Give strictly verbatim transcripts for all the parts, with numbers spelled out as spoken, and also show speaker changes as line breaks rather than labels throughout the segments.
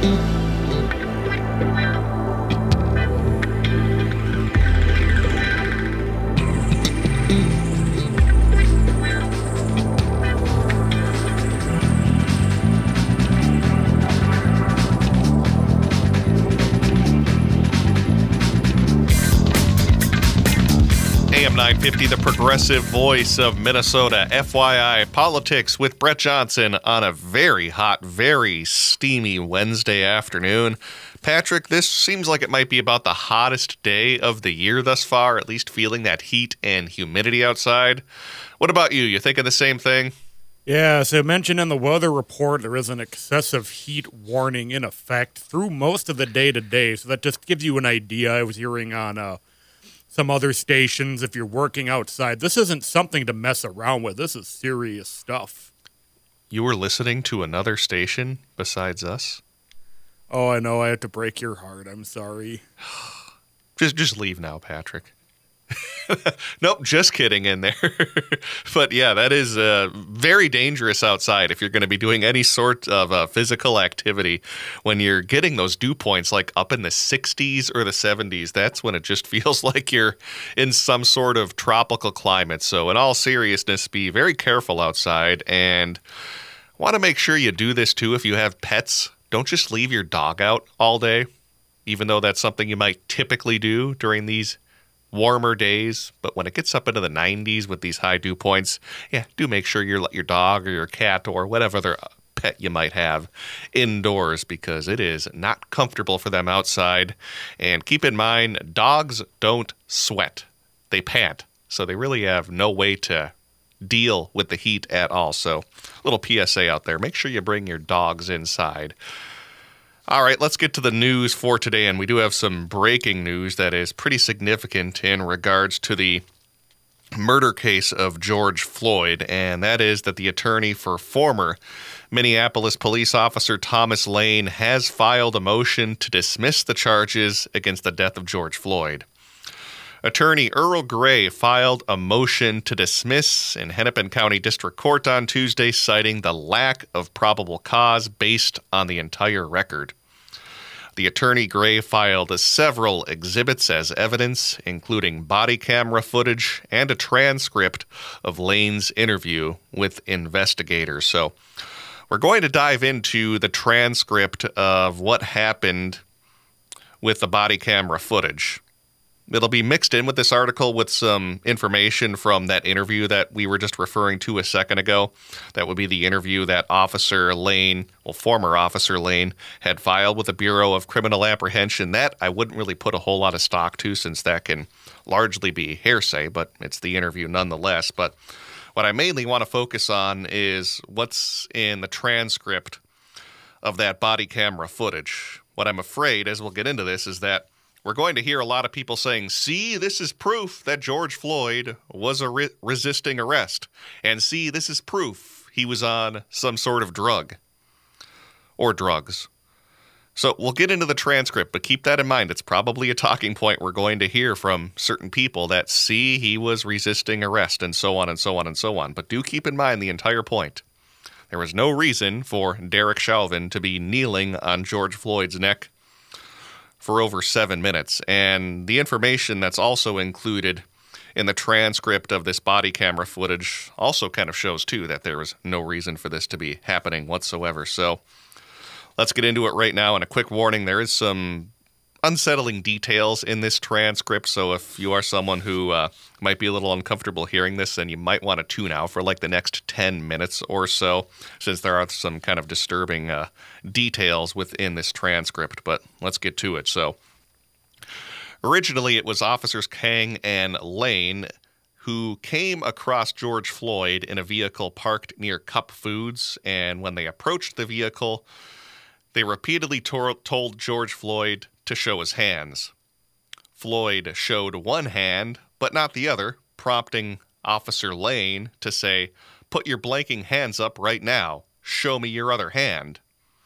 nine fifty, the progressive voice of Minnesota. F Y I, politics with Brett Johnson on a very hot, very steamy Wednesday afternoon. Patrick, this seems like it might be about the hottest day of the year thus far, at least feeling that heat and humidity outside. What about you? You thinking the same thing?
Yeah, so mentioned in the weather report, there is an excessive heat warning in effect through most of the day today. So that just gives you an idea. I was hearing on uh, some other stations, if you're working outside, this isn't something to mess around with. This is serious stuff.
You were listening to another station besides us?
Oh, I know. I had to break your heart. I'm sorry.
Just, just leave now, Patrick. Nope, just kidding in there. But yeah, that is uh, very dangerous outside if you're going to be doing any sort of uh, physical activity. When you're getting those dew points like up in the sixties or the seventies, that's when it just feels like you're in some sort of tropical climate. So in all seriousness, be very careful outside, and want to make sure you do this too if you have pets. Don't just leave your dog out all day, even though that's something you might typically do during these warmer days. But when it gets up into the nineties with these high dew points, yeah, do make sure you let your dog or your cat or whatever other pet you might have indoors, because it is not comfortable for them outside. And keep in mind, dogs don't sweat. They pant. So they really have no way to deal with the heat at all. So a little P S A out there. Make sure you bring your dogs inside. All right, let's get to the news for today, and we do have some breaking news that is pretty significant in regards to the murder case of George Floyd, and that is that the attorney for former Minneapolis police officer Thomas Lane has filed a motion to dismiss the charges against the death of George Floyd. Attorney Earl Gray filed a motion to dismiss in Hennepin County District Court on Tuesday, citing the lack of probable cause based on the entire record. The attorney Gray filed several exhibits as evidence, including body camera footage and a transcript of Lane's interview with investigators. So we're going to dive into the transcript of what happened with the body camera footage. It'll be mixed in with this article with some information from that interview that we were just referring to a second ago. That would be the interview that Officer Lane, well, former Officer Lane, had filed with the Bureau of Criminal Apprehension. That I wouldn't really put a whole lot of stock to, since that can largely be hearsay, but it's the interview nonetheless. But what I mainly want to focus on is what's in the transcript of that body camera footage. What I'm afraid, as we'll get into this, is that we're going to hear a lot of people saying, see, this is proof that George Floyd was a re- resisting arrest. And see, this is proof he was on some sort of drug or drugs. So we'll get into the transcript, but keep that in mind. It's probably a talking point we're going to hear from certain people that, see, he was resisting arrest and so on and so on and so on. But do keep in mind the entire point. There was no reason for Derek Chauvin to be kneeling on George Floyd's neck for over seven minutes. And the information that's also included in the transcript of this body camera footage also kind of shows, too, that there was no reason for this to be happening whatsoever. So let's get into it right now. And a quick warning, there is some unsettling details in this transcript. So if you are someone who uh, might be a little uncomfortable hearing this, then you might want to tune out for like the next ten minutes or so, since there are some kind of disturbing uh, details within this transcript. But let's get to it. So originally it was Officers Kang and Lane who came across George Floyd in a vehicle parked near Cup Foods. And when they approached the vehicle, they repeatedly tor- told George Floyd to show his hands. Floyd showed one hand, but not the other, prompting Officer Lane to say, "Put your blanking hands up right now. Show me your other hand."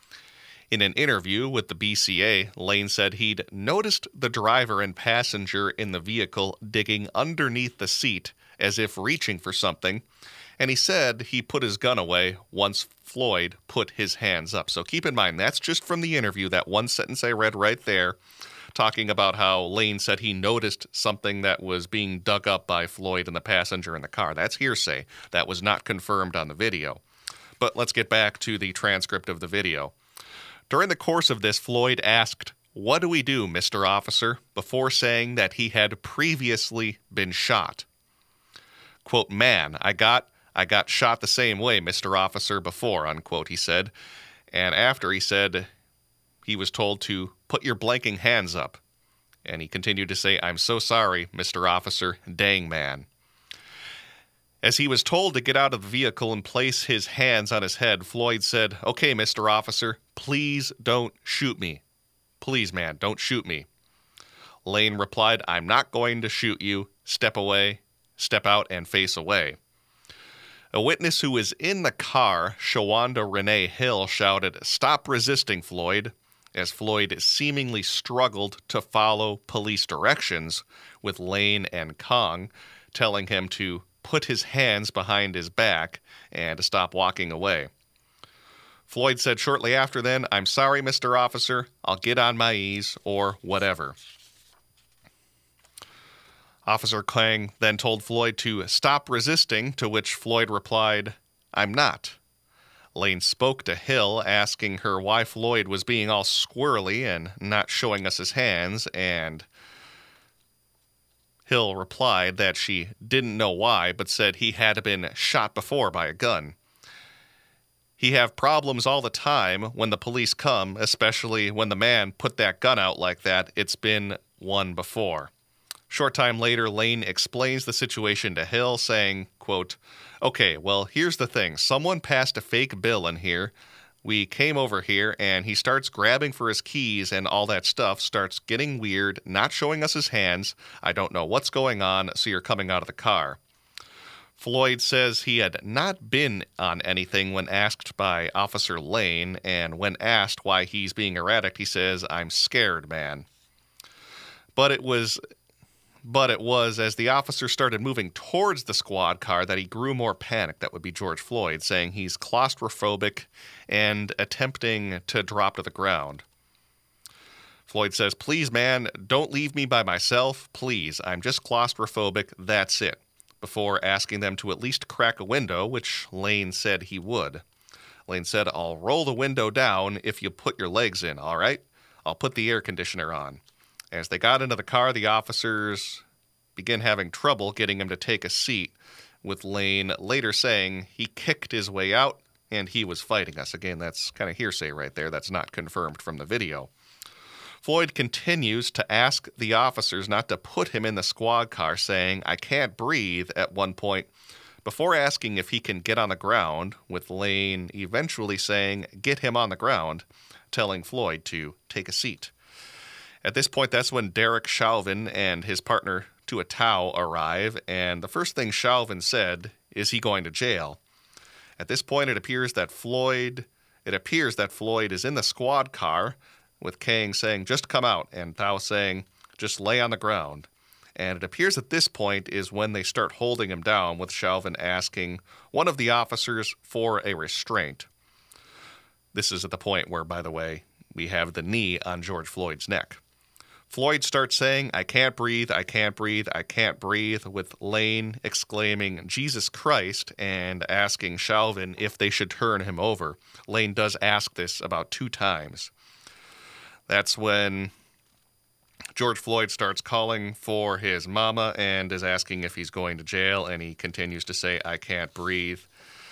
In an interview with the B C A, Lane said he'd noticed the driver and passenger in the vehicle digging underneath the seat as if reaching for something, And he said he put his gun away once Floyd put his hands up. So keep in mind, that's just from the interview, that one sentence I read right there, talking about how Lane said he noticed something that was being dug up by Floyd and the passenger in the car. That's hearsay. That was not confirmed on the video. But let's get back to the transcript of the video. During the course of this, Floyd asked, "What do we do, Mister Officer?" before saying that he had previously been shot. Quote, "Man, I got I got shot the same way, Mister Officer, before," unquote, he said. And after he said he was told to put your blanking hands up. And he continued to say, "I'm so sorry, Mister Officer, dang man." As he was told to get out of the vehicle and place his hands on his head, Floyd said, "Okay, Mister Officer, please don't shoot me. Please, man, don't shoot me." Lane replied, "I'm not going to shoot you. Step away, step out, and face away." A witness who was in the car, Shawanda Renee Hill, shouted, "Stop resisting, Floyd," as Floyd seemingly struggled to follow police directions, with Lane and Kong telling him to put his hands behind his back and to stop walking away. Floyd said shortly after then, "I'm sorry, Mister Officer, I'll get on my knees," or whatever. Officer Kang then told Floyd to stop resisting, to which Floyd replied, "I'm not." Lane spoke to Hill, asking her why Floyd was being all squirrely and not showing us his hands, and Hill replied that she didn't know why, but said he had been shot before by a gun. "He have problems all the time when the police come, especially when the man put that gun out like that. It's been one before." Short time later, Lane explains the situation to Hill, saying, quote, "Okay, well, here's the thing. Someone passed a fake bill in here. We came over here, and he starts grabbing for his keys and all that stuff, starts getting weird, not showing us his hands. I don't know what's going on, so you're coming out of the car." Floyd says he had not been on anything when asked by Officer Lane, and when asked why he's being erratic, he says, "I'm scared, man." But it was... But it was as the officer started moving towards the squad car that he grew more panicked. That would be George Floyd, saying he's claustrophobic and attempting to drop to the ground. Floyd says, "Please, man, don't leave me by myself. Please, I'm just claustrophobic. That's it," before asking them to at least crack a window, which Lane said he would. Lane said, "I'll roll the window down if you put your legs in, all right? I'll put the air conditioner on." As they got into the car, the officers began having trouble getting him to take a seat, with Lane later saying he kicked his way out and he was fighting us. Again, that's kind of hearsay right there. That's not confirmed from the video. Floyd continues to ask the officers not to put him in the squad car, saying, "I can't breathe," at one point, before asking if he can get on the ground, with Lane eventually saying, "Get him on the ground," telling Floyd to take a seat. At this point, that's when Derek Chauvin and his partner Tuatau arrive, and the first thing Chauvin said, "Is he going to jail?" At this point, it appears that Floyd, it appears that Floyd is in the squad car, with Kang saying, "Just come out," and Thao saying, "Just lay on the ground." And it appears at this point is when they start holding him down, with Chauvin asking one of the officers for a restraint. This is at the point where, by the way, we have the knee on George Floyd's neck. Floyd starts saying, "I can't breathe, I can't breathe, I can't breathe," with Lane exclaiming, "Jesus Christ," and asking Chauvin if they should turn him over. Lane does ask this about two times. That's when George Floyd starts calling for his mama and is asking if he's going to jail, and he continues to say, "I can't breathe."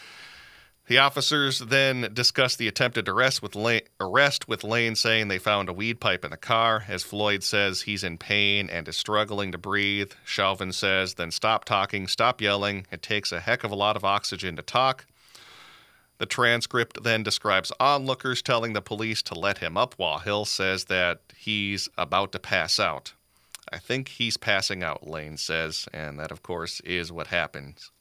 The officers then discuss the attempted arrest with Lane, arrest with Lane saying they found a weed pipe in the car, as Floyd says he's in pain and is struggling to breathe. Chauvin says, "Then stop talking, stop yelling. It takes a heck of a lot of oxygen to talk." The transcript then describes onlookers telling the police to let him up, while Hill says that he's about to pass out. "I think he's passing out," Lane says, and that, of course, is what happens.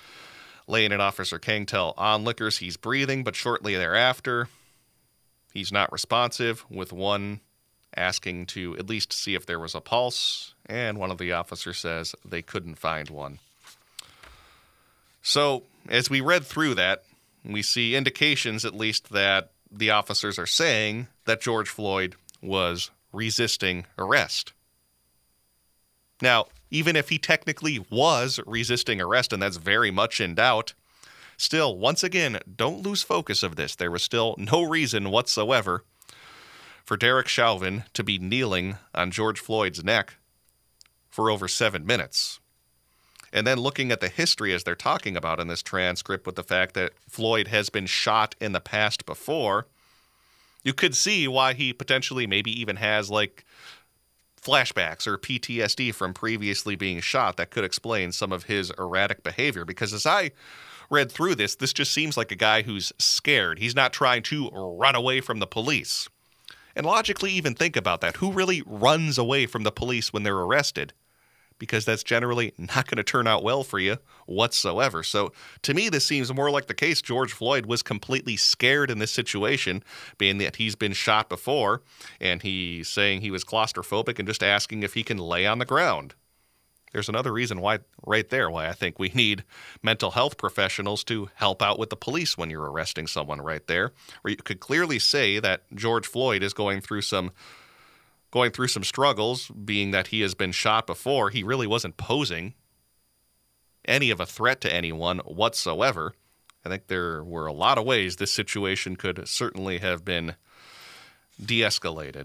Lane and Officer Kang tell onlookers he's breathing, but shortly thereafter, he's not responsive, with one asking to at least see if there was a pulse, and one of the officers says they couldn't find one. So, as we read through that, we see indications, at least, that the officers are saying that George Floyd was resisting arrest. Now, even if he technically was resisting arrest, and that's very much in doubt, still, once again, don't lose focus of this. There was still no reason whatsoever for Derek Chauvin to be kneeling on George Floyd's neck for over seven minutes. And then looking at the history as they're talking about in this transcript with the fact that Floyd has been shot in the past before, you could see why he potentially maybe even has like flashbacks or P T S D from previously being shot that could explain some of his erratic behavior. Because as I read through this, this just seems like a guy who's scared. He's not trying to run away from the police. And logically even think about that. Who really runs away from the police when they're arrested? Because that's generally not going to turn out well for you whatsoever. So to me, this seems more like the case George Floyd was completely scared in this situation, being that he's been shot before, and he's saying he was claustrophobic and just asking if he can lay on the ground. There's another reason why, right there, why I think we need mental health professionals to help out with the police when you're arresting someone right there, where you could clearly say that George Floyd is going through some going through some struggles, being that he has been shot before. He really wasn't posing any of a threat to anyone whatsoever. I think there were a lot of ways this situation could certainly have been de-escalated.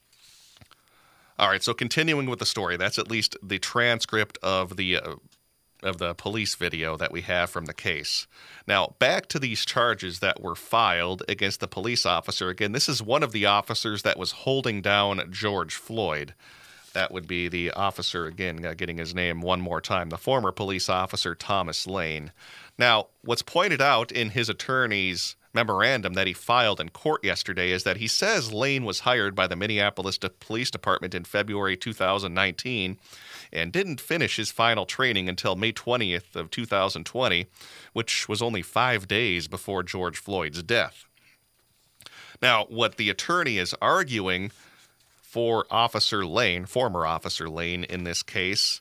All right, so continuing with the story, that's at least the transcript of the uh, of the police video that we have from the case. Now, back to these charges that were filed against the police officer. Again, this is one of the officers that was holding down George Floyd. That would be the officer, again, uh, getting his name one more time, the former police officer Thomas Lane. Now, what's pointed out in his attorney's memorandum that he filed in court yesterday is that he says Lane was hired by the Minneapolis Police Department in February two thousand nineteen and didn't finish his final training until May twentieth of two thousand twenty, which was only five days before George Floyd's death. Now, what the attorney is arguing for Officer Lane, former Officer Lane in this case,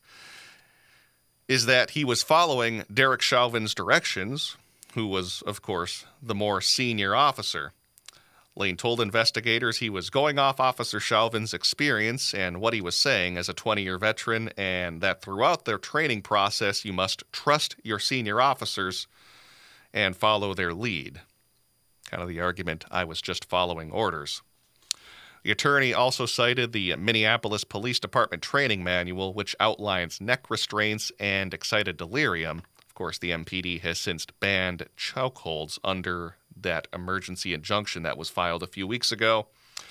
is that he was following Derek Chauvin's directions, who was, of course, the more senior officer. Lane told investigators he was going off Officer Chauvin's experience and what he was saying as a twenty-year veteran, and that throughout their training process, you must trust your senior officers and follow their lead. Kind of the argument, I was just following orders. The attorney also cited the Minneapolis Police Department training manual, which outlines neck restraints and excited delirium. Of course, the M P D has since banned chokeholds under that emergency injunction that was filed a few weeks ago.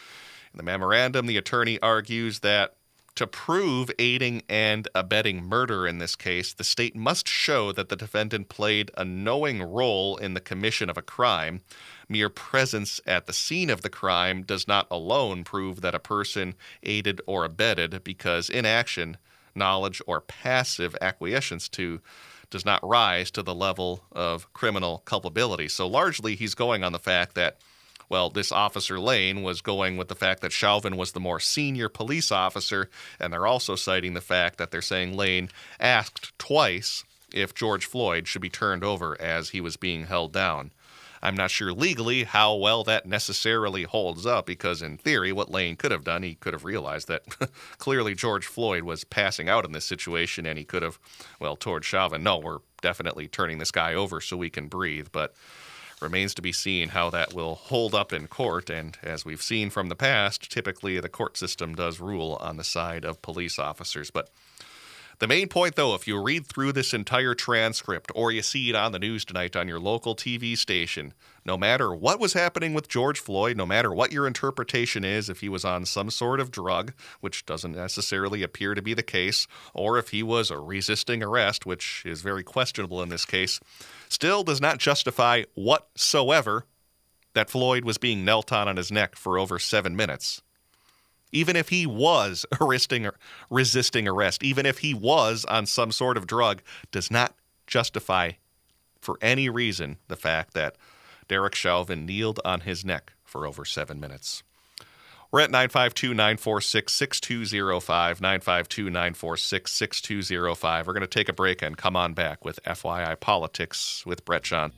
In the memorandum, the attorney argues that to prove aiding and abetting murder in this case, the state must show that the defendant played a knowing role in the commission of a crime. Mere presence at the scene of the crime does not alone prove that a person aided or abetted, because inaction, knowledge, or passive acquiescence to does not rise to the level of criminal culpability. So largely he's going on the fact that, well, this Officer Lane was going with the fact that Chauvin was the more senior police officer, and they're also citing the fact that they're saying Lane asked twice if George Floyd should be turned over as he was being held down. I'm not sure legally how well that necessarily holds up, because in theory, what Lane could have done, he could have realized that clearly George Floyd was passing out in this situation, and he could have, well, told Chauvin, no, we're definitely turning this guy over so we can breathe. But remains to be seen how that will hold up in court, and as we've seen from the past, typically the court system does rule on the side of police officers. But the main point, though, if you read through this entire transcript or you see it on the news tonight on your local T V station, no matter what was happening with George Floyd, no matter what your interpretation is, if he was on some sort of drug, which doesn't necessarily appear to be the case, or if he was resisting arrest, which is very questionable in this case, still does not justify whatsoever that Floyd was being knelt on on his neck for over seven minutes. Even if he was resisting, resisting arrest, even if he was on some sort of drug, does not justify for any reason the fact that Derek Chauvin kneeled on his neck for over seven minutes. We're at nine five two, nine four six, six two zero five, nine five two, nine four six, six two zero five. We're going to take a break and come on back with F Y I Politics with Brett Johnson.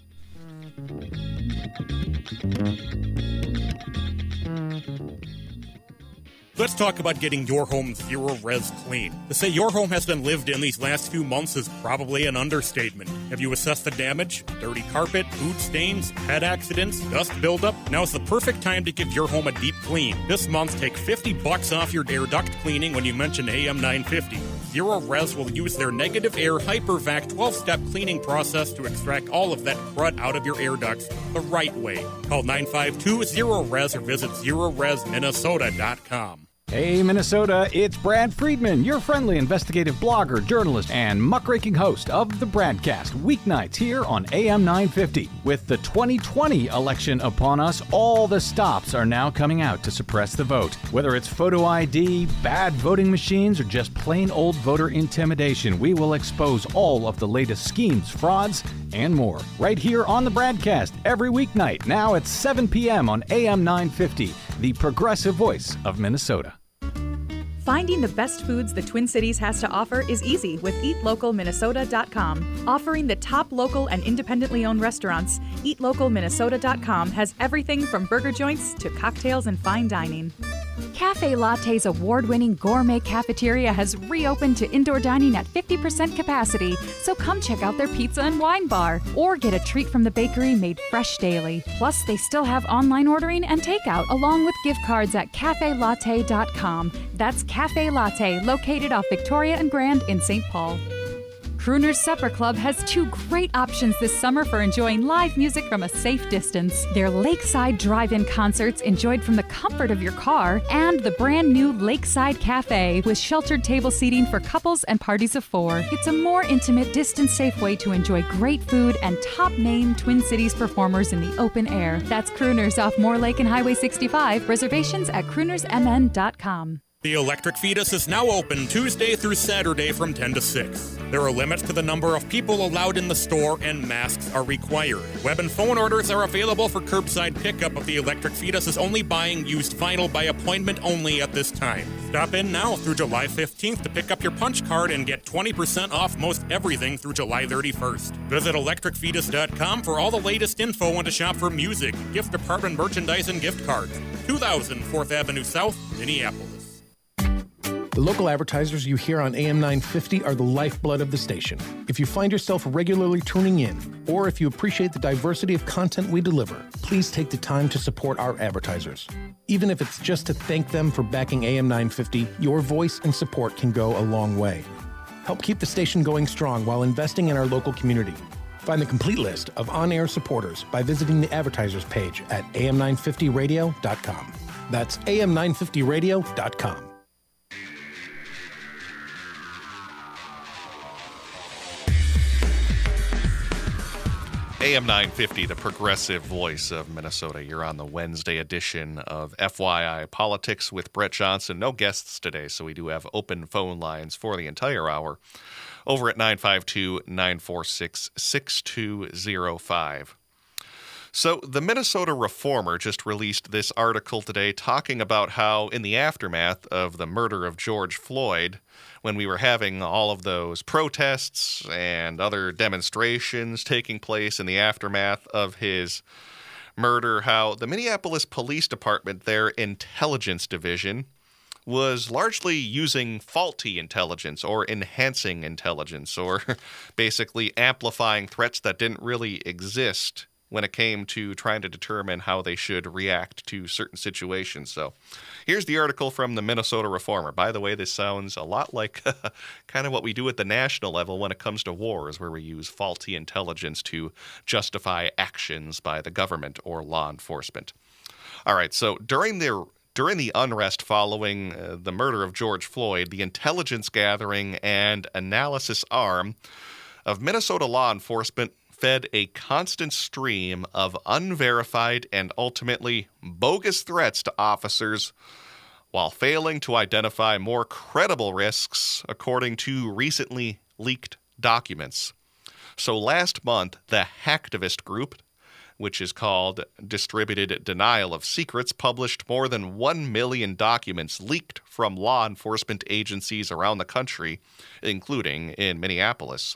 Let's talk about getting your home zero-res clean. To say your home has been lived in these last few months is probably an understatement. Have you assessed the damage? Dirty carpet, food stains, pet accidents, dust buildup? Now is the perfect time to give your home a deep clean. This month, take fifty bucks off your air duct cleaning when you mention A M nine fifty. Zero Res will use their negative air HyperVac twelve-step cleaning process to extract all of that crud out of your air ducts the right way. Call nine five two, zero res or visit zero res minnesota dot com.
Hey Minnesota, it's Brad Friedman, your friendly investigative blogger, journalist, and muckraking host of the Bradcast, weeknights here on A M nine fifty. With the twenty twenty election upon us, all the stops are now coming out to suppress the vote. Whether it's photo I D, bad voting machines, or just plain old voter intimidation, we will expose all of the latest schemes, frauds, and more. Right here on the Bradcast, every weeknight, now at seven p.m. on A M nine fifty, the progressive voice of Minnesota.
Finding the best foods the Twin Cities has to offer is easy with eat local minnesota dot com. Offering the top local and independently owned restaurants, eat local minnesota dot com has everything from burger joints to cocktails and fine dining. Cafe Latte's award-winning gourmet cafeteria has reopened to indoor dining at fifty percent capacity, so come check out their pizza and wine bar, or get a treat from the bakery made fresh daily. Plus, they still have online ordering and takeout, along with gift cards at cafe latte dot com. That's Cafe Latte, located off Victoria and Grand in Saint Paul. Crooner's Supper Club has two great options this summer for enjoying live music from a safe distance. Their Lakeside Drive-In concerts enjoyed from the comfort of your car, and the brand new Lakeside Cafe with sheltered table seating for couples and parties of four. It's a more intimate, distance-safe way to enjoy great food and top-name Twin Cities performers in the open air. That's Crooner's off Moore Lake and Highway sixty-five. Reservations at crooners m n dot com.
The Electric Fetus is now open Tuesday through Saturday from ten to six. There are limits to the number of people allowed in the store, and masks are required. Web and phone orders are available for curbside pickup, but the Electric Fetus is only buying used vinyl by appointment only at this time. Stop in now through July fifteenth to pick up your punch card and get twenty percent off most everything through July thirty-first. Visit electric fetus dot com for all the latest info and to shop for music, gift department merchandise, and gift cards. two thousand fourth Avenue South, Minneapolis.
The local advertisers you hear on A M nine fifty are the lifeblood of the station. If you find yourself regularly tuning in, or if you appreciate the diversity of content we deliver, please take the time to support our advertisers. Even if it's just to thank them for backing A M nine fifty, your voice and support can go a long way. Help keep the station going strong while investing in our local community. Find the complete list of on-air supporters by visiting the advertisers page at a m nine fifty radio dot com. That's a m nine fifty radio dot com.
A M nine fifty, the progressive voice of Minnesota. You're on the Wednesday edition of F Y I Politics with Brett Johnson. No guests today, so we do have open phone lines for the entire hour over at nine five two, nine four six, six two zero five. So the Minnesota Reformer just released this article today talking about how in the aftermath of the murder of George Floyd, when we were having all of those protests and other demonstrations taking place in the aftermath of his murder, how the Minneapolis Police Department, their intelligence division, was largely using faulty intelligence or enhancing intelligence or basically amplifying threats that didn't really exist when it came to trying to determine how they should react to certain situations. So here's the article from the Minnesota Reformer. By the way, this sounds a lot like kind of what we do at the national level when it comes to wars, where we use faulty intelligence to justify actions by the government or law enforcement. All right, so during the During the unrest following uh, the murder of George Floyd, the intelligence gathering and analysis arm of Minnesota law enforcement fed a constant stream of unverified and ultimately bogus threats to officers while failing to identify more credible risks, according to recently leaked documents. So last month, the hacktivist group which is called Distributed Denial of Secrets, published more than one million documents leaked from law enforcement agencies around the country, including in Minneapolis.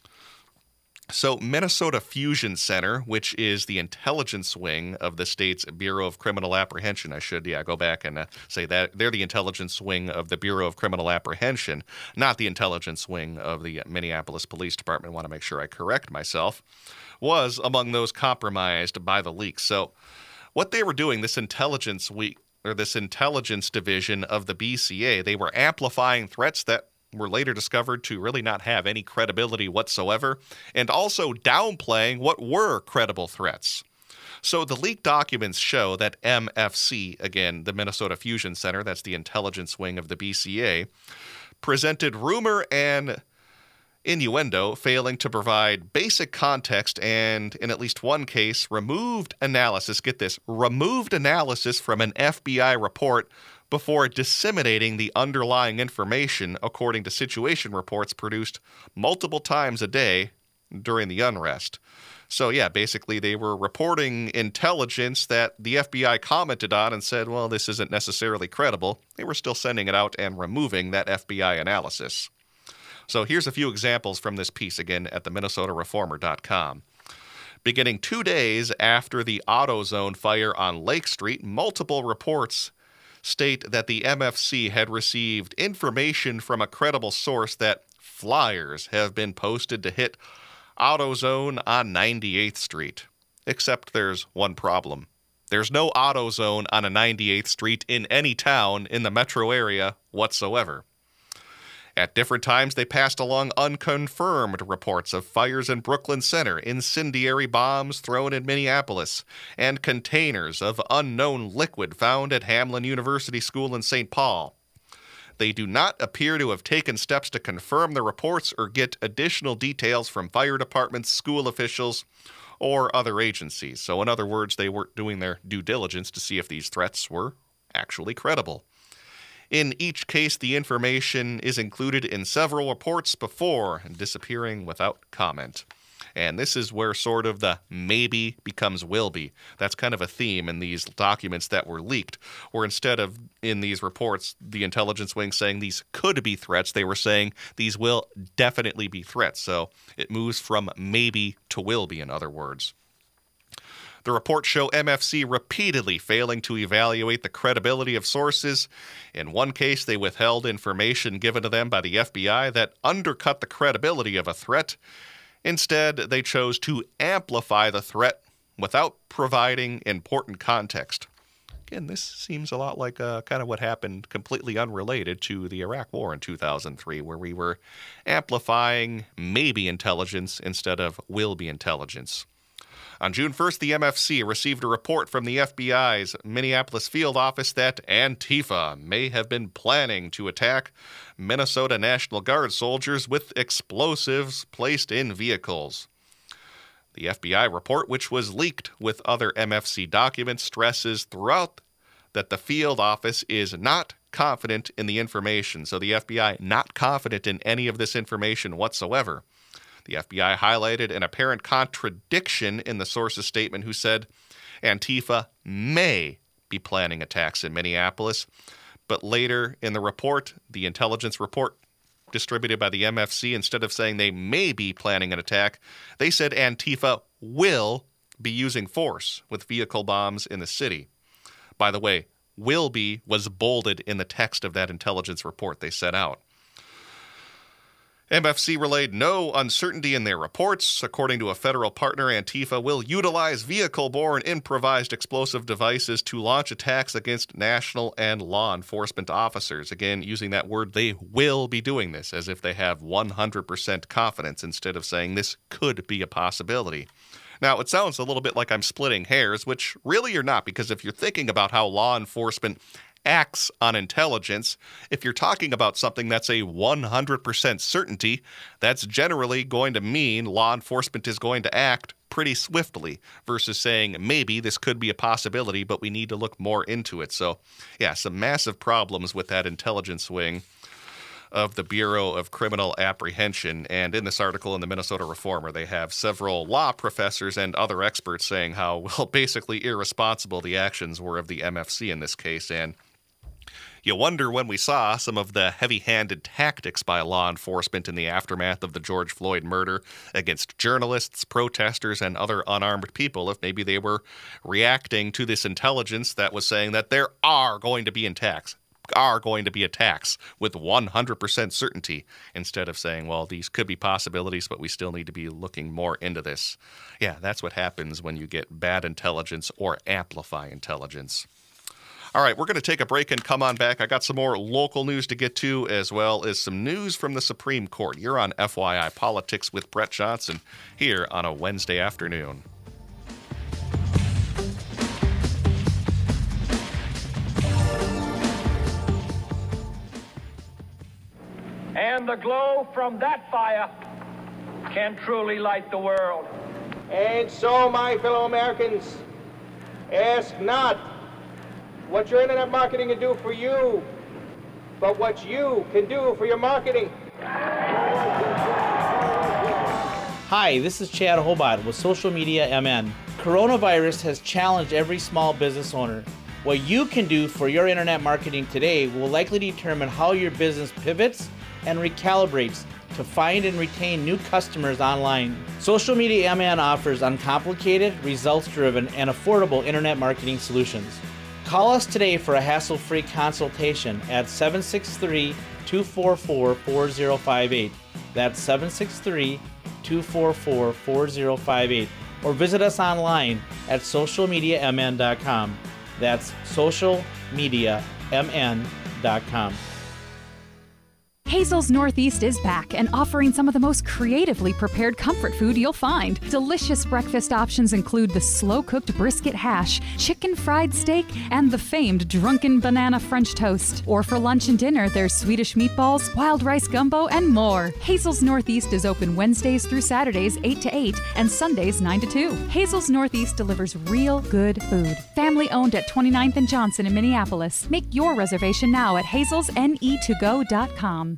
So Minnesota Fusion Center, which is the intelligence wing of the state's Bureau of Criminal Apprehension, I should, yeah, go back and uh, say that. They're the intelligence wing of the Bureau of Criminal Apprehension, not the intelligence wing of the Minneapolis Police Department. I want to make sure I correct myself, was among those compromised by the leaks. So what they were doing, this intelligence week, or this intelligence division of the B C A, they were amplifying threats that were later discovered to really not have any credibility whatsoever, and also downplaying what were credible threats. So the leaked documents show that M F C, again, the Minnesota Fusion Center, that's the intelligence wing of the B C A, presented rumor and innuendo, failing to provide basic context and, in at least one case, removed analysis, get this, removed analysis from an F B I report before disseminating the underlying information, according to situation reports produced multiple times a day during the unrest. So yeah, basically they were reporting intelligence that the F B I commented on and said, well, this isn't necessarily credible. They were still sending it out and removing that F B I analysis. So here's a few examples from this piece, again, at the minnesota reformer dot com. Beginning two days after the AutoZone fire on Lake Street, multiple reports state that the M F C had received information from a credible source that flyers have been posted to hit AutoZone on ninety-eighth Street. Except there's one problem. There's no AutoZone on a ninety-eighth Street in any town in the metro area whatsoever. At different times, they passed along unconfirmed reports of fires in Brooklyn Center, incendiary bombs thrown in Minneapolis, and containers of unknown liquid found at Hamline University School in Saint Paul. They do not appear to have taken steps to confirm the reports or get additional details from fire departments, school officials, or other agencies. So in other words, they weren't doing their due diligence to see if these threats were actually credible. In each case, the information is included in several reports before disappearing without comment. And this is where sort of the maybe becomes will be. That's kind of a theme in these documents that were leaked, where instead of in these reports, the intelligence wing saying these could be threats, they were saying these will definitely be threats. So it moves from maybe to will be, in other words. The reports show M F C repeatedly failing to evaluate the credibility of sources. In one case, they withheld information given to them by the F B I that undercut the credibility of a threat. Instead, they chose to amplify the threat without providing important context. Again, this seems a lot like uh, kind of what happened completely unrelated to the Iraq War in two thousand three, where we were amplifying maybe intelligence instead of will be intelligence. On June first, the M F C received a report from the F B I's Minneapolis field office that Antifa may have been planning to attack Minnesota National Guard soldiers with explosives placed in vehicles. The F B I report, which was leaked with other M F C documents, stresses throughout that the field office is not confident in the information. So the F B I not confident in any of this information whatsoever. The F B I highlighted an apparent contradiction in the source's statement who said Antifa may be planning attacks in Minneapolis, but later in the report, the intelligence report distributed by the M F C, instead of saying they may be planning an attack, they said Antifa will be using force with vehicle bombs in the city. By the way, will be was bolded in the text of that intelligence report they set out. M F C relayed no uncertainty in their reports. According to a federal partner, Antifa will utilize vehicle-borne improvised explosive devices to launch attacks against national and law enforcement officers. Again, using that word, they will be doing this, as if they have one hundred percent confidence instead of saying this could be a possibility. Now, it sounds a little bit like I'm splitting hairs, which really you're not, because if you're thinking about how law enforcement acts on intelligence, if you're talking about something that's a one hundred percent certainty, that's generally going to mean law enforcement is going to act pretty swiftly versus saying maybe this could be a possibility, but we need to look more into it. So, yeah, some massive problems with that intelligence wing of the Bureau of Criminal Apprehension. And in this article in the Minnesota Reformer, they have several law professors and other experts saying how, well, basically irresponsible the actions were of the M F C in this case. And you wonder when we saw some of the heavy-handed tactics by law enforcement in the aftermath of the George Floyd murder against journalists, protesters, and other unarmed people, if maybe they were reacting to this intelligence that was saying that there are going to be attacks, are going to be attacks with one hundred percent certainty, instead of saying, well, these could be possibilities, but we still need to be looking more into this. Yeah, that's what happens when you get bad intelligence or amplify intelligence. All right, we're going to take a break and come on back. I got some more local news to get to, as well as some news from the Supreme Court. You're on F Y I Politics with Brett Johnson here on a Wednesday afternoon.
And the glow from that fire can truly light the world.
And so, my fellow Americans, ask not what your internet marketing can do for you, but what you can do for your marketing.
Hi, this is Chad Hobart with Social Media M N. Coronavirus has challenged every small business owner. What you can do for your internet marketing today will likely determine how your business pivots and recalibrates to find and retain new customers online. Social Media M N offers uncomplicated, results-driven, and affordable internet marketing solutions. Call us today for a hassle-free consultation at seven six three, two four four, four zero five eight. That's seven six three, two four four, four zero five eight. Or visit us online at social media m n dot com. That's social media m n dot com.
Hazel's Northeast is back and offering some of the most creatively prepared comfort food you'll find. Delicious breakfast options include the slow-cooked brisket hash, chicken fried steak, and the famed drunken banana French toast. Or for lunch and dinner, there's Swedish meatballs, wild rice gumbo, and more. Hazel's Northeast is open Wednesdays through Saturdays eight to eight and Sundays nine to two. Hazel's Northeast delivers real good food. Family owned at twenty-ninth and Johnson in Minneapolis. Make your reservation now at hazels ne to go dot com.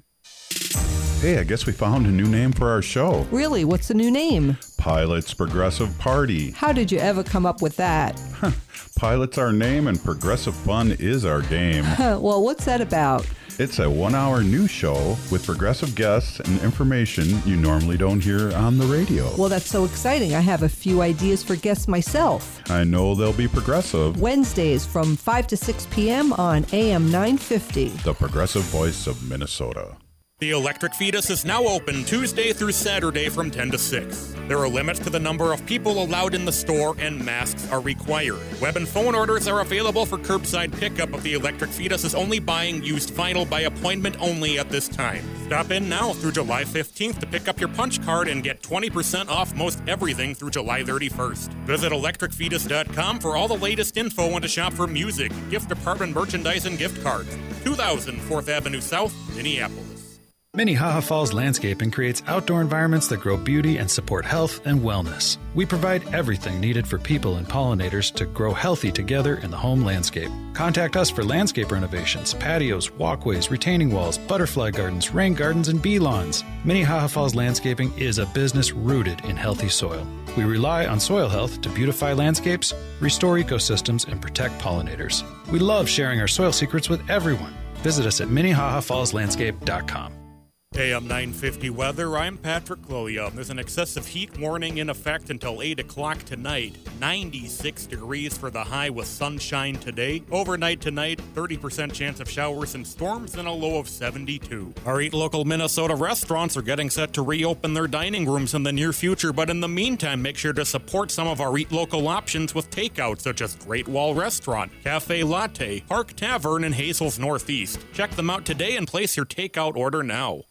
Hey, I guess we found a new name for our show.
Really? What's the new name?
Pilot's Progressive Party.
How did you ever come up with that?
Pilot's our name and Progressive Fun is our game.
Well, what's that about?
It's a one-hour news show with progressive guests and information you normally don't hear on the radio.
Well, that's so exciting. I have a few ideas for guests myself.
I know they'll be progressive.
Wednesdays from five to six p.m. on A M nine fifty.
The progressive voice of Minnesota.
The Electric Fetus is now open Tuesday through Saturday from ten to six. There are limits to the number of people allowed in the store and masks are required. Web and phone orders are available for curbside pickup, but the Electric Fetus is only buying used vinyl by appointment only at this time. Stop in now through July fifteenth to pick up your punch card and get twenty percent off most everything through July thirty-first. Visit electric fetus dot com for all the latest info and to shop for music, gift department merchandise, and gift cards. two thousand fourth Avenue South, Minneapolis.
Minnehaha Falls Landscaping creates outdoor environments that grow beauty and support health and wellness. We provide everything needed for people and pollinators to grow healthy together in the home landscape. Contact us for landscape renovations, patios, walkways, retaining walls, butterfly gardens, rain gardens, and bee lawns. Minnehaha Falls Landscaping is a business rooted in healthy soil. We rely on soil health to beautify landscapes, restore ecosystems, and protect pollinators. We love sharing our soil secrets with everyone. Visit us at minnehaha falls landscape dot com.
A M nine fifty weather, I'm Patrick Gloria. There's an excessive heat warning in effect until eight o'clock tonight. ninety-six degrees for the high with sunshine today. Overnight tonight, thirty percent chance of showers and storms and a low of seventy-two. Our Eat Local Minnesota restaurants are getting set to reopen their dining rooms in the near future, but in the meantime, make sure to support some of our Eat Local options with takeout, such as Great Wall Restaurant, Cafe Latte, Park Tavern, and Hazel's Northeast. Check them out today and place your takeout order now.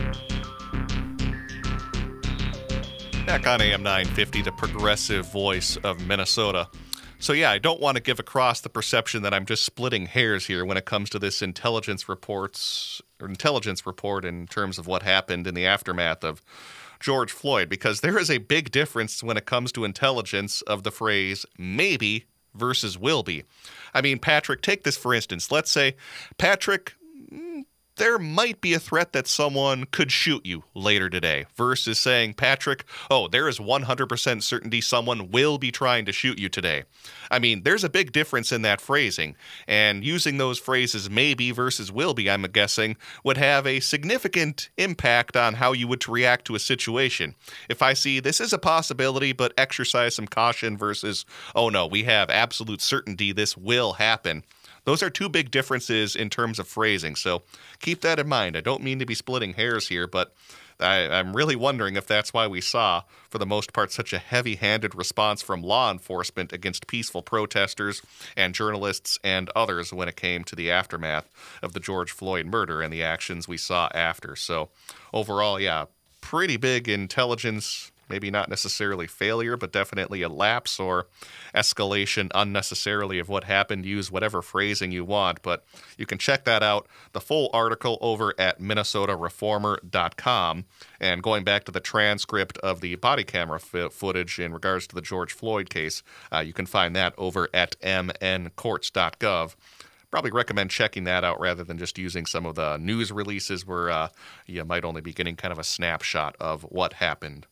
Back on A M nine fifty, the progressive voice of Minnesota. So yeah, I don't want to give across the perception that I'm just splitting hairs here when it comes to this intelligence reports or intelligence report in terms of what happened in the aftermath of George Floyd, because there is a big difference when it comes to intelligence of the phrase maybe versus will be. I mean, Patrick, take this for instance. Let's say, Patrick, there might be a threat that someone could shoot you later today versus saying, Patrick, oh, there is one hundred percent certainty someone will be trying to shoot you today. I mean, there's a big difference in that phrasing, and using those phrases maybe versus will be, I'm guessing, would have a significant impact on how you would react to a situation. If I see this is a possibility, but exercise some caution versus, oh no, we have absolute certainty this will happen. Those are two big differences in terms of phrasing, so keep that in mind. I don't mean to be splitting hairs here, but I, I'm really wondering if that's why we saw, for the most part, such a heavy-handed response from law enforcement against peaceful protesters and journalists and others when it came to the aftermath of the George Floyd murder and the actions we saw after. So overall, yeah, pretty big intelligence, maybe not necessarily failure, but definitely a lapse or escalation unnecessarily of what happened. Use whatever phrasing you want, but you can check that out, the full article, over at minnesota reformer dot com. And going back to the transcript of the body camera f- footage in regards to the George Floyd case, uh, you can find that over at m n courts dot gov. Probably recommend checking that out rather than just using some of the news releases where uh, you might only be getting kind of a snapshot of what happened.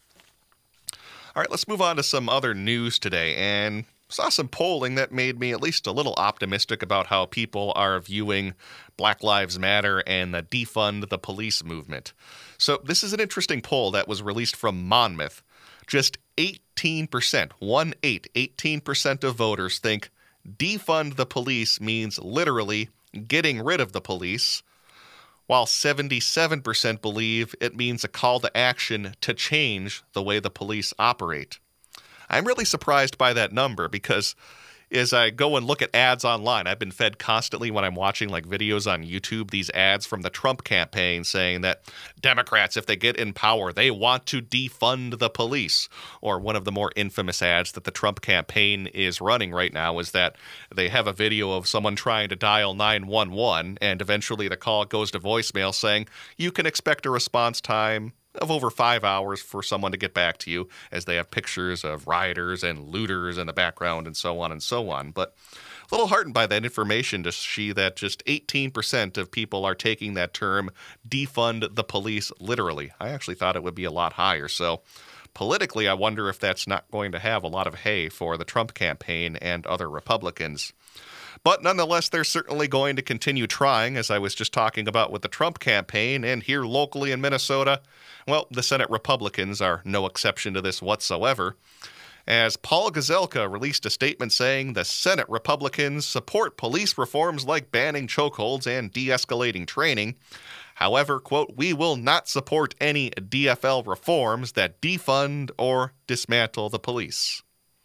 All right, let's move on to some other news today, and saw some polling that made me at least a little optimistic about how people are viewing Black Lives Matter and the defund the police movement. So this is an interesting poll that was released from Monmouth. Just eighteen percent, one eight, eighteen percent of voters think defund the police means literally getting rid of the police, while seventy-seven percent believe it means a call to action to change the way the police operate. I'm really surprised by that number because as I go and look at ads online, I've been fed constantly when I'm watching like videos on YouTube, these ads from the Trump campaign saying that Democrats, if they get in power, they want to defund the police. Or one of the more infamous ads that the Trump campaign is running right now is that they have a video of someone trying to dial nine one one, and eventually the call goes to voicemail saying you can expect a response time of over five hours for someone to get back to you, as they have pictures of rioters and looters in the background and so on and so on. But a little heartened by that information to see that just eighteen percent of people are taking that term defund the police literally. I actually thought it would be a lot higher. So politically, I wonder if that's not going to have a lot of hay for the Trump campaign and other Republicans. But nonetheless, they're certainly going to continue trying, as I was just talking about with the Trump campaign. And here locally in Minnesota, well, the Senate Republicans are no exception to this whatsoever, as Paul Gazelka released a statement saying the Senate Republicans support police reforms like banning chokeholds and de-escalating training. However, quote, we will not support any D F L reforms that defund or dismantle the police.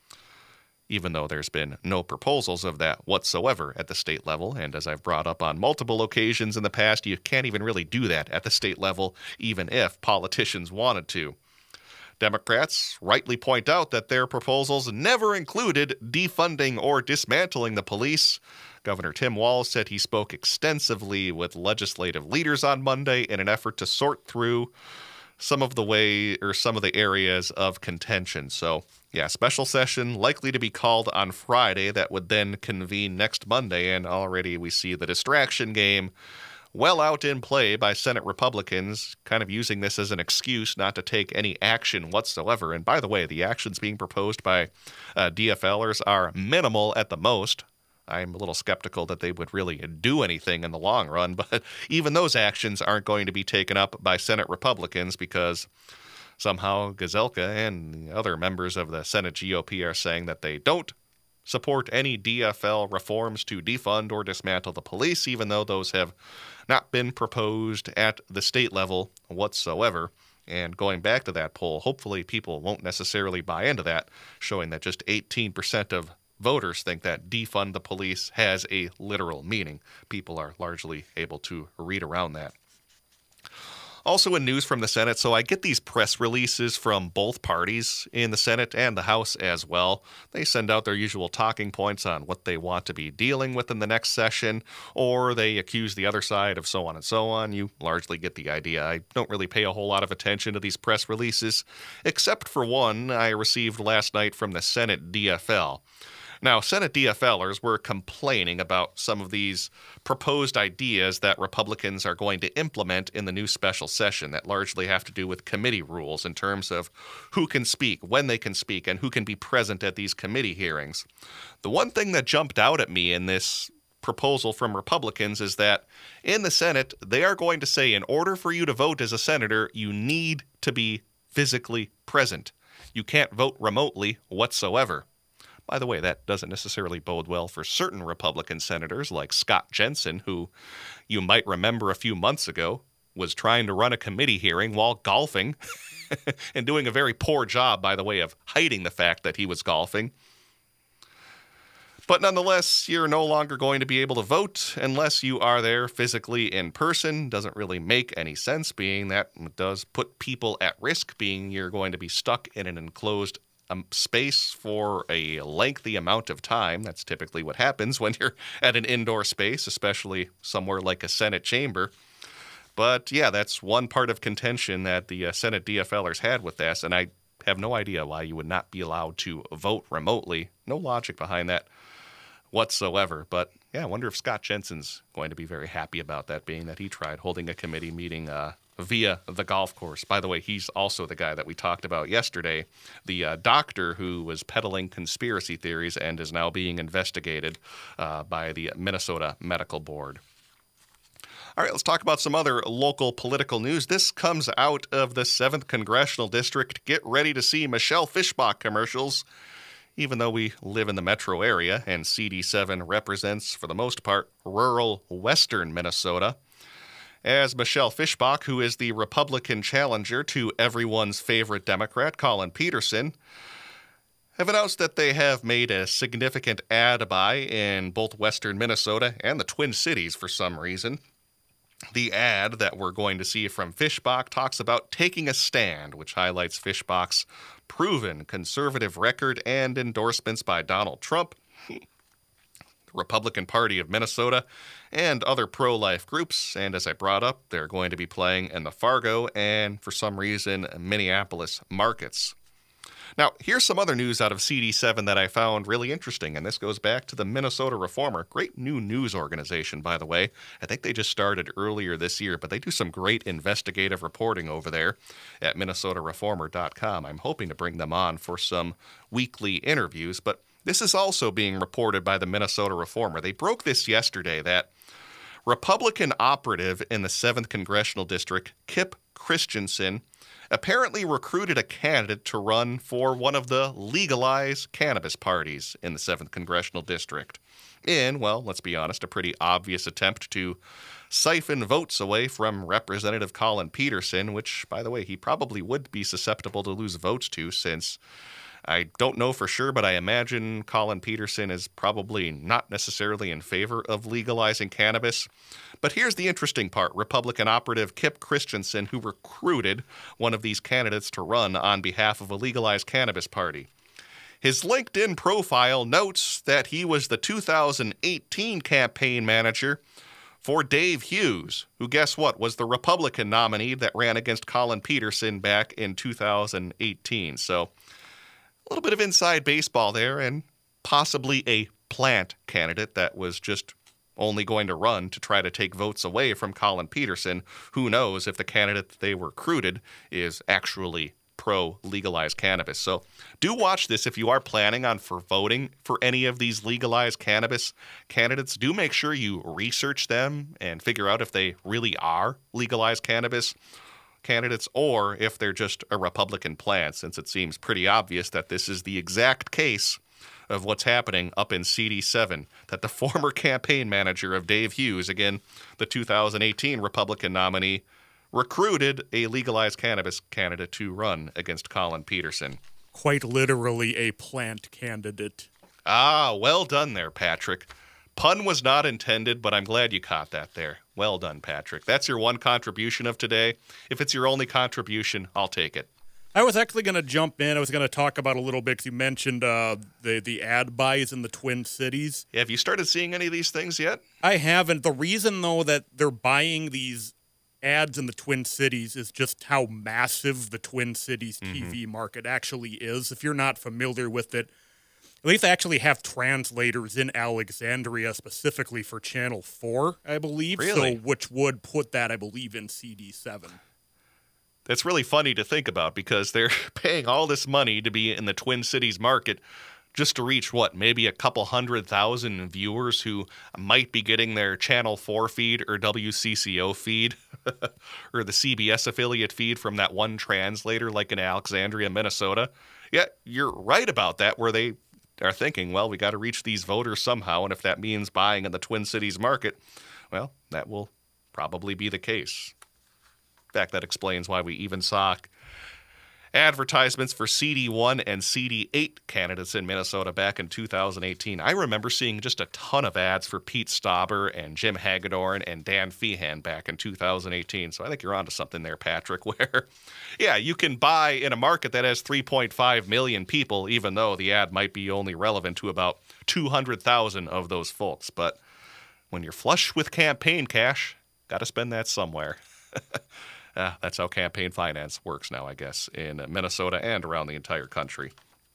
Even though there's been no proposals of that whatsoever at the state level. And as I've brought up on multiple occasions in the past, you can't even really do that at the state level, even if politicians wanted to. Democrats rightly point out that their proposals never included defunding or dismantling the police. Governor Tim Walz said he spoke extensively with legislative leaders on Monday in an effort to sort through some of the way or some of the areas of contention. So, yeah, special session likely to be called on Friday that would then convene next Monday. And already we see the distraction game well out in play by Senate Republicans, kind of using this as an excuse not to take any action whatsoever. And by the way, the actions being proposed by uh, D F Lers are minimal at the most. I'm a little skeptical that they would really do anything in the long run, but even those actions aren't going to be taken up by Senate Republicans because somehow Gazelka and other members of the Senate G O P are saying that they don't support any D F L reforms to defund or dismantle the police, even though those have not been proposed at the state level whatsoever. And going back to that poll, hopefully people won't necessarily buy into that, showing that just eighteen percent of voters think that defund the police has a literal meaning. People are largely able to read around that. Also in news from the Senate, so I get these press releases from both parties in the Senate and the House as well. They send out their usual talking points on what they want to be dealing with in the next session, or they accuse the other side of so on and so on. You largely get the idea. I don't really pay a whole lot of attention to these press releases, except for one I received last night from the Senate D F L. Now, Senate DFLers were complaining about some of these proposed ideas that Republicans are going to implement in the new special session that largely have to do with committee rules in terms of who can speak, when they can speak, and who can be present at these committee hearings. The one thing that jumped out at me in this proposal from Republicans is that in the Senate, they are going to say in order for you to vote as a senator, you need to be physically present. You can't vote remotely whatsoever. By the way, that doesn't necessarily bode well for certain Republican senators like Scott Jensen, who you might remember a few months ago was trying to run a committee hearing while golfing and doing a very poor job, by the way, of hiding the fact that he was golfing. But nonetheless, you're no longer going to be able to vote unless you are there physically in person. Doesn't really make any sense, being that it does put people at risk, being you're going to be stuck in an enclosed um, space for a lengthy amount of time. That's typically what happens when you're at an indoor space, especially somewhere like a Senate chamber. But yeah, that's one part of contention that the uh, Senate DFLers had with this, and I have no idea why you would not be allowed to vote remotely. No logic behind that whatsoever. But yeah, I wonder if Scott Jensen's going to be very happy about that, being that he tried holding a committee meeting uh, via the golf course. By the way, he's also the guy that we talked about yesterday, the uh, doctor who was peddling conspiracy theories and is now being investigated uh, by the Minnesota Medical Board. All right, let's talk about some other local political news. This comes out of the seventh Congressional District. Get ready to see Michelle Fischbach commercials. Even though we live in the metro area and C D seven represents, for the most part, rural western Minnesota, as Michelle Fischbach, who is the Republican challenger to everyone's favorite Democrat, Collin Peterson, have announced that they have made a significant ad buy in both western Minnesota and the Twin Cities for some reason. The ad that we're going to see from Fischbach talks about taking a stand, which highlights Fischbach's proven conservative record and endorsements by Donald Trump, the Republican Party of Minnesota, and other pro-life groups. And as I brought up, they're going to be playing in the Fargo and, for some reason, Minneapolis markets. Now, here's some other news out of C D seven that I found really interesting, and this goes back to the Minnesota Reformer. Great new news organization, by the way. I think they just started earlier this year, but they do some great investigative reporting over there at minnesota reformer dot com. I'm hoping to bring them on for some weekly interviews, but this is also being reported by the Minnesota Reformer. They broke this yesterday that Republican operative in the seventh Congressional District, Kip Christensen, apparently recruited a candidate to run for one of the legalized cannabis parties in the seventh Congressional District in, well, let's be honest, a pretty obvious attempt to siphon votes away from Representative Collin Peterson, which, by the way, he probably would be susceptible to lose votes to, since I don't know for sure, but I imagine Collin Peterson is probably not necessarily in favor of legalizing cannabis. But here's the interesting part. Republican operative Kip Christensen, who recruited one of these candidates to run on behalf of a legalized cannabis party. His LinkedIn profile notes that he was the two thousand eighteen campaign manager for Dave Hughes, who, guess what, was the Republican nominee that ran against Collin Peterson back in two thousand eighteen. So a little bit of inside baseball there, and possibly a plant candidate that was just only going to run to try to take votes away from Collin Peterson. Who knows if the candidate that they recruited is actually pro-legalized cannabis. So do watch this if you are planning on for voting for any of these legalized cannabis candidates. Do make sure you research them and figure out if they really are legalized cannabis candidates or if they're just a Republican plant, since it seems pretty obvious that this is the exact case of what's happening up in C D seven, that the former campaign manager of Dave Hughes, again, the two thousand eighteen Republican nominee, recruited a legalized cannabis candidate to run against Collin Peterson.
Quite literally a plant candidate.
Ah, well done there, Patrick. Pun was not intended, but I'm glad you caught that there. Well done, Patrick. That's your one contribution of today. If it's your only contribution, I'll take it.
I was actually going to jump in. I was going to talk about a little bit, because you mentioned uh, the, the ad buys in the Twin Cities.
Have you started seeing any of these things yet?
I haven't. The reason, though, that they're buying these ads in the Twin Cities is just how massive the Twin Cities mm-hmm. T V market actually is. If you're not familiar with it, At least they actually have translators in Alexandria specifically for Channel four, I believe.
Really?
So, which would put that, I believe, in C D seven.
That's really funny to think about because they're paying all this money to be in the Twin Cities market just to reach, what, maybe a couple hundred thousand viewers who might be getting their Channel four feed or W C C O feed or the C B S affiliate feed from that one translator like in Alexandria, Minnesota. Yeah, you're right about that, where they are thinking, well, we got to reach these voters somehow, and if that means buying in the Twin Cities market, well, that will probably be the case. In fact, that explains why we even saw advertisements for C D one and C D eight candidates in Minnesota back in two thousand eighteen. I remember seeing just a ton of ads for Pete Stauber and Jim Hagedorn and Dan Feehan back in two thousand eighteen. So I think you're onto something there, Patrick, where, yeah, you can buy in a market that has three point five million people, even though the ad might be only relevant to about two hundred thousand of those folks. But when you're flush with campaign cash, got to spend that somewhere. Uh, that's how campaign finance works now, I guess, in Minnesota and around the entire country.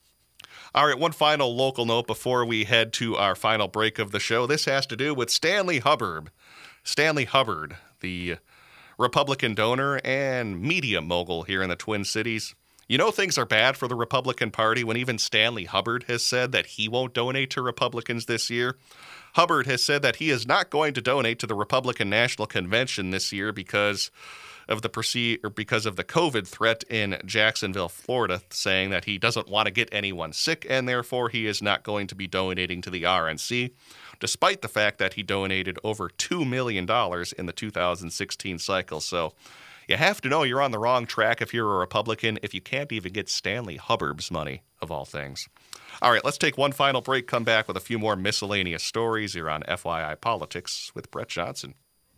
All right, one final local note before we head to our final break of the show. This has to do with Stanley Hubbard. Stanley Hubbard, the Republican donor and media mogul here in the Twin Cities. You know things are bad for the Republican Party when even Stanley Hubbard has said that he won't donate to Republicans this year. Hubbard has said that he is not going to donate to the Republican National Convention this year because of the perce- or because of the COVID threat in Jacksonville, Florida, saying that he doesn't want to get anyone sick and therefore he is not going to be donating to the R N C, despite the fact that he donated over two million dollars in the two thousand sixteen cycle. So you have to know you're on the wrong track if you're a Republican if you can't even get Stanley Hubbard's money, of all things. All right, let's take one final break, come back with a few more miscellaneous stories here on F Y I Politics with Brett Johnson.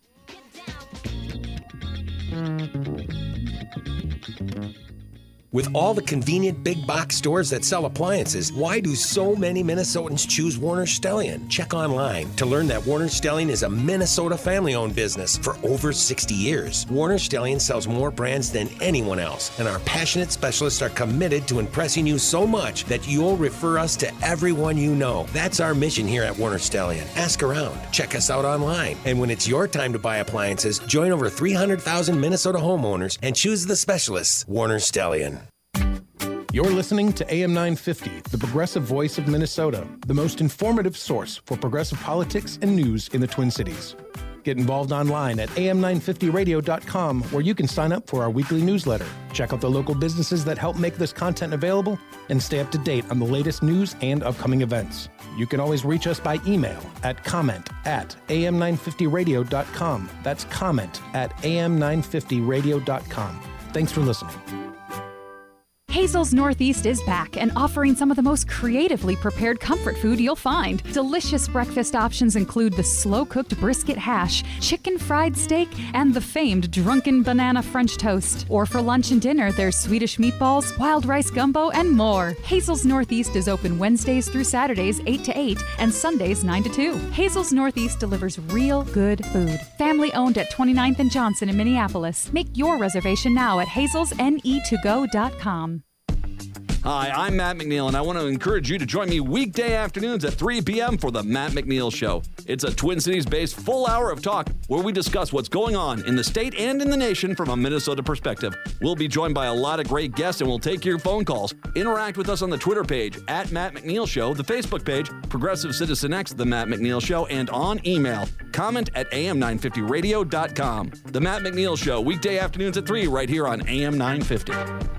With all the convenient big box stores that sell appliances, why do so many Minnesotans choose Warner Stellian? Check online to learn that Warner Stellian is a Minnesota family-owned business for over sixty years. Warner Stellian sells more brands than anyone else, and our passionate specialists are committed to impressing you so much that you'll refer us to everyone you know. That's our mission here at Warner Stellian. Ask around, check us out online, and when it's your time to buy appliances, join over three hundred thousand Minnesota homeowners and choose the specialists, Warner Stellian.
You're listening to A M nine fifty, the progressive voice of Minnesota, the most informative source for progressive politics and news in the Twin Cities. Get involved online at A M nine fifty radio dot com, where you can sign up for our weekly newsletter, check out the local businesses that help make this content available, and stay up to date on the latest news and upcoming events. You can always reach us by email at comment at A M nine fifty radio dot com. That's comment at A M nine fifty radio dot com. Thanks for listening.
Hazel's Northeast is back and offering some of the most creatively prepared comfort food you'll find. Delicious breakfast options include the slow-cooked brisket hash, chicken fried steak, and the famed drunken banana French toast. Or for lunch and dinner, there's Swedish meatballs, wild rice gumbo, and more. Hazel's Northeast is open Wednesdays through Saturdays eight to eight and Sundays nine to two. Hazel's Northeast delivers real good food. Family owned at twenty-ninth and Johnson in Minneapolis. Make your reservation now at hazels n e to go dot com.
Hi, I'm Matt McNeil, and I want to encourage you to join me weekday afternoons at three p.m. for The Matt McNeil Show. It's a Twin Cities-based full hour of talk where we discuss what's going on in the state and in the nation from a Minnesota perspective. We'll be joined by a lot of great guests, and we'll take your phone calls. Interact with us on the Twitter page, at Matt McNeil Show, the Facebook page, Progressive Citizen X, The Matt McNeil Show, and on email, comment at A M nine fifty radio dot com. The Matt McNeil Show, weekday afternoons at three, right here on A M nine fifty.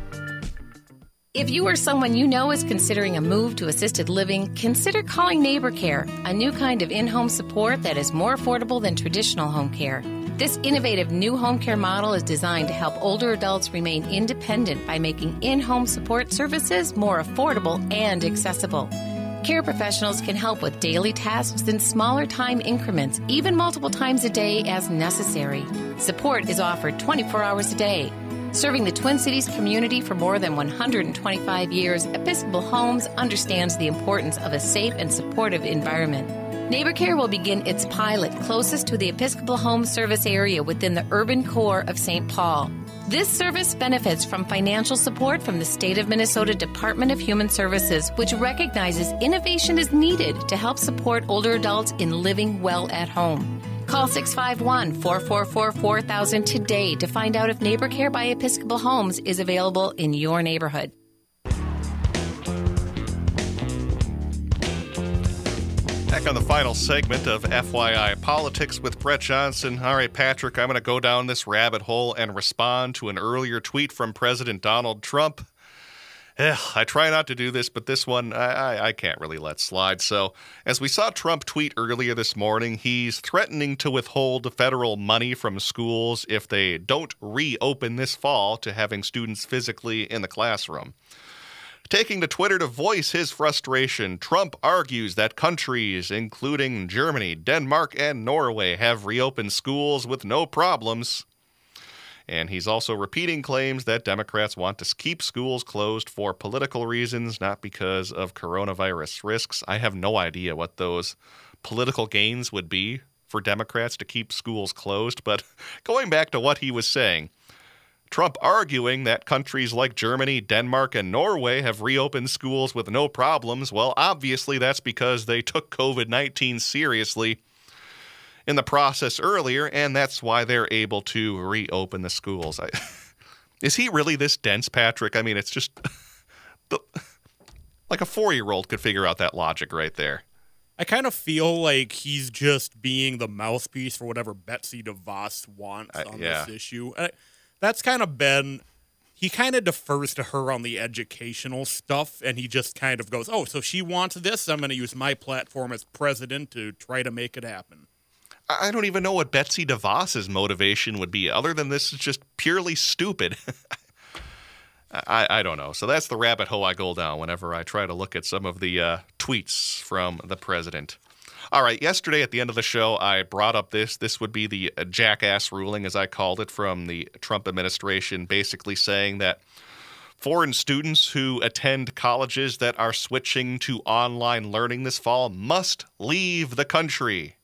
If you or someone you know is considering a move to assisted living, consider calling NeighborCare, a new kind of in-home support that is more affordable than traditional home care. This innovative new home care model is designed to help older adults remain independent by making in-home support services more affordable and accessible. Care professionals can help with daily tasks in smaller time increments, even multiple times a day as necessary. Support is offered twenty-four hours a day. Serving the Twin Cities community for more than one hundred twenty-five years, Episcopal Homes understands the importance of a safe and supportive environment. NeighborCare will begin its pilot closest to the Episcopal Home service area within the urban core of Saint Paul. This service benefits from financial support from the State of Minnesota Department of Human Services, which recognizes innovation is needed to help support older adults in living well at home. Call six five one, four four four, four thousand today to find out if Neighbor Care by Episcopal Homes is available in your neighborhood.
Back on the final segment of F Y I Politics with Brett Johnson. All right, Patrick, I'm going to go down this rabbit hole and respond to an earlier tweet from President Donald Trump. Eh, I try not to do this, but this one I, I, I can't really let slide. So, as we saw Trump tweet earlier this morning, he's threatening to withhold federal money from schools if they don't reopen this fall to having students physically in the classroom. Taking to Twitter to voice his frustration, Trump argues that countries, including Germany, Denmark, and Norway, have reopened schools with no problems. And he's also repeating claims that Democrats want to keep schools closed for political reasons, not because of coronavirus risks. I have no idea what those political gains would be for Democrats to keep schools closed. But going back to what he was saying, Trump arguing that countries like Germany, Denmark, and Norway have reopened schools with no problems. Well, obviously that's because they took covid nineteen seriously in the process earlier, and that's why they're able to reopen the schools. I, is he really this dense, Patrick? I mean, it's just the, like a four-year-old could figure out that logic right there.
I kind of feel like he's just being the mouthpiece for whatever Betsy DeVos wants
uh,
on
yeah.
this issue. I, That's kind of been, he kind of defers to her on the educational stuff, and he just kind of goes, oh, so she wants this, I'm going to use my platform as president to try to make it happen.
I don't even know what Betsy DeVos's motivation would be, other than this is just purely stupid. I, I don't know. So that's the rabbit hole I go down whenever I try to look at some of the uh, tweets from the president. All right, yesterday at the end of the show, I brought up this. This would be the jackass ruling, as I called it, from the Trump administration, basically saying that foreign students who attend colleges that are switching to online learning this fall must leave the country.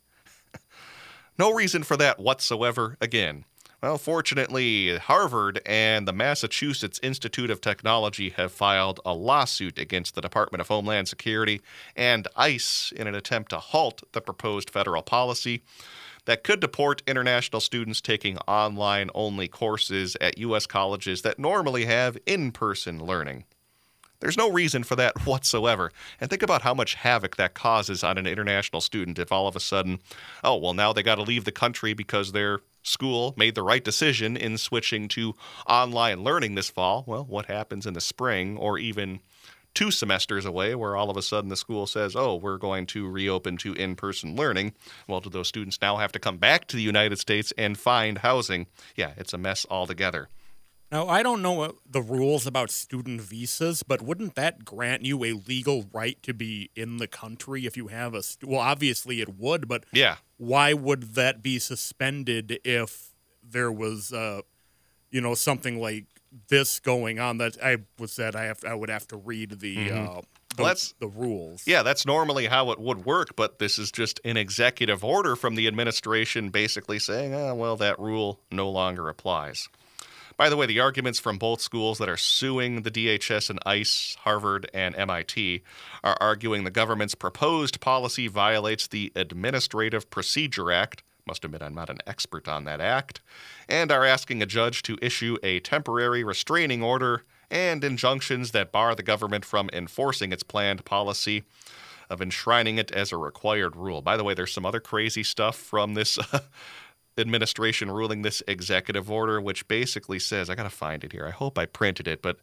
No reason for that whatsoever again. Well, fortunately, Harvard and the Massachusetts Institute of Technology have filed a lawsuit against the Department of Homeland Security and ICE in an attempt to halt the proposed federal policy that could deport international students taking online-only courses at U S colleges that normally have in-person learning. There's no reason for that whatsoever. And think about how much havoc that causes on an international student if all of a sudden, oh, well, now they got to leave the country because their school made the right decision in switching to online learning this fall. Well, what happens in the spring or even two semesters away where all of a sudden the school says, oh, we're going to reopen to in-person learning? Well, do those students now have to come back to the United States and find housing? Yeah, it's a mess altogether.
Now, I don't know the rules about student visas, but wouldn't that grant you a legal right to be in the country if you have a st- well, obviously it would, but
yeah.
Why would that be suspended if there was, uh, you know, something like this going on? That I was said I have I would have to read the
mm-hmm.
uh, the,
well, that's,
the rules.
Yeah, that's normally how it would work, but this is just an executive order from the administration basically saying, oh, well, that rule no longer applies. By the way, the arguments from both schools that are suing the D H S and ICE, Harvard, and M I T are arguing the government's proposed policy violates the Administrative Procedure Act, must admit I'm not an expert on that act, and are asking a judge to issue a temporary restraining order and injunctions that bar the government from enforcing its planned policy of enshrining it as a required rule. By the way, there's some other crazy stuff from this uh, administration ruling, this executive order, which basically says, I got to find it here. I hope I printed it, but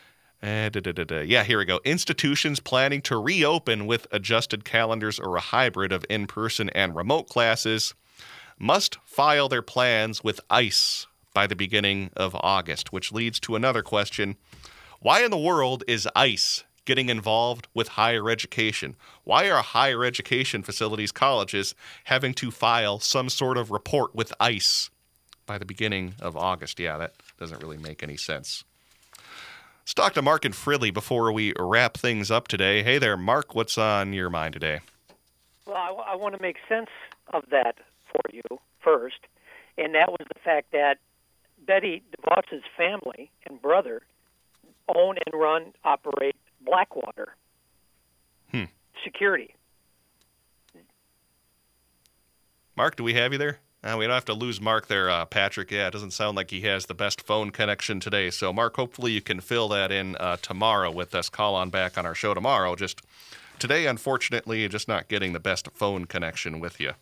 uh, da, da, da, da. yeah, here we go. Institutions planning to reopen with adjusted calendars or a hybrid of in-person and remote classes must file their plans with ICE by the beginning of August, which leads to another question. Why in the world is ICE getting involved with higher education? Why are higher education facilities, colleges, having to file some sort of report with ICE by the beginning of August? Yeah, that doesn't really make any sense. Let's talk to Mark and Fridley before we wrap things up today. Hey there, Mark, what's on your mind today?
Well, I, I want to make sense of that for you first, and that was the fact that Betty DeVos's family and brother own and run, operate Blackwater
Hmm.
Security.
Mark, do we have you there? Uh, we don't have to lose Mark there, uh, Patrick. Yeah, it doesn't sound like he has the best phone connection today. So, Mark, hopefully you can fill that in uh, tomorrow with us. Call on back on our show tomorrow. Just today, unfortunately, just not getting the best phone connection with you.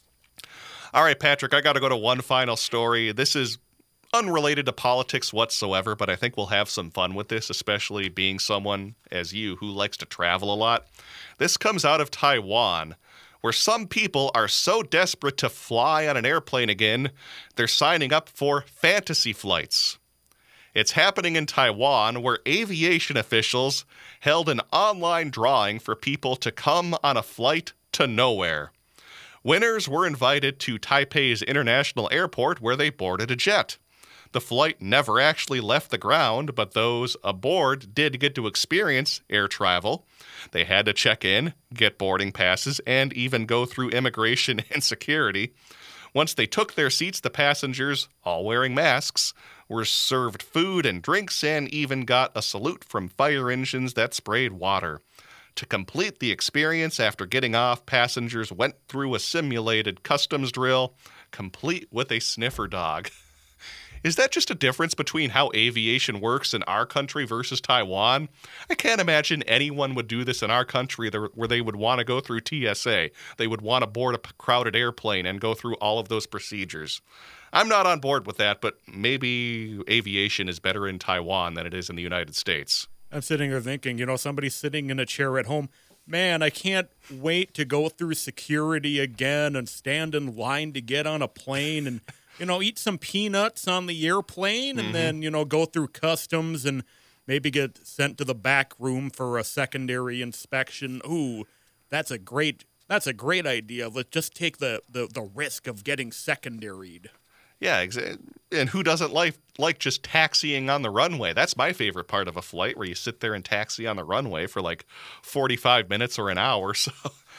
All right, Patrick, I got to go to one final story. This is unrelated to politics whatsoever, but I think we'll have some fun with this, especially being someone as you who likes to travel a lot. This comes out of Taiwan, where some people are so desperate to fly on an airplane again, they're signing up for fantasy flights. It's happening in Taiwan, where aviation officials held an online drawing for people to come on a flight to nowhere. Winners were invited to Taipei's International Airport, where they boarded a jet. The flight never actually left the ground, but those aboard did get to experience air travel. They had to check in, get boarding passes, and even go through immigration and security. Once they took their seats, the passengers, all wearing masks, were served food and drinks and even got a salute from fire engines that sprayed water. To complete the experience, after getting off, passengers went through a simulated customs drill, complete with a sniffer dog. Is that just a difference between how aviation works in our country versus Taiwan? I can't imagine anyone would do this in our country where they would want to go through T S A. They would want to board a crowded airplane and go through all of those procedures. I'm not on board with that, but maybe aviation is better in Taiwan than it is in the United States.
I'm sitting here thinking, you know, somebody's sitting in a chair at home. Man, I can't wait to go through security again and stand in line to get on a plane and, you know, eat some peanuts on the airplane and mm-hmm. then, you know, go through customs and maybe get sent to the back room for a secondary inspection. Ooh, that's a great that's a great idea. Let's just take the, the, the risk of getting secondaried.
Yeah, exactly. And who doesn't like like just taxiing on the runway? That's my favorite part of a flight, where you sit there and taxi on the runway for like forty-five minutes or an hour. So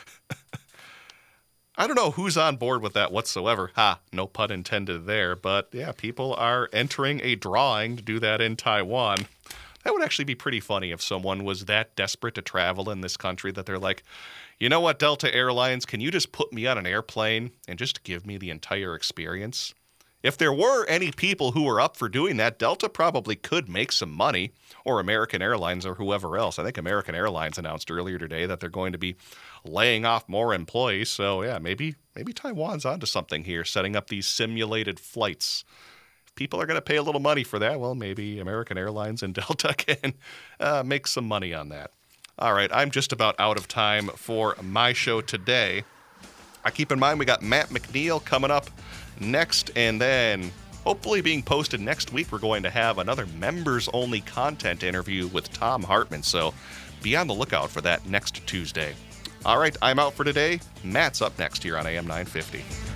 I don't know who's on board with that whatsoever. Ha, no pun intended there. But yeah, people are entering a drawing to do that in Taiwan. That would actually be pretty funny if someone was that desperate to travel in this country that they're like, you know what, Delta Airlines, can you just put me on an airplane and just give me the entire experience? If there were any people who were up for doing that, Delta probably could make some money, or American Airlines or whoever else. I think American Airlines announced earlier today that they're going to be laying off more employees. So, yeah, maybe maybe Taiwan's onto something here, setting up these simulated flights. If people are going to pay a little money for that, well, maybe American Airlines and Delta can uh, make some money on that. All right, I'm just about out of time for my show today. I keep in mind we got Matt McNeil coming up next, and then hopefully being posted next week, we're going to have another members-only content interview with Tom Hartman, so be on the lookout for that next Tuesday. All right, I'm out for today. Matt's up next here on A M nine fifty.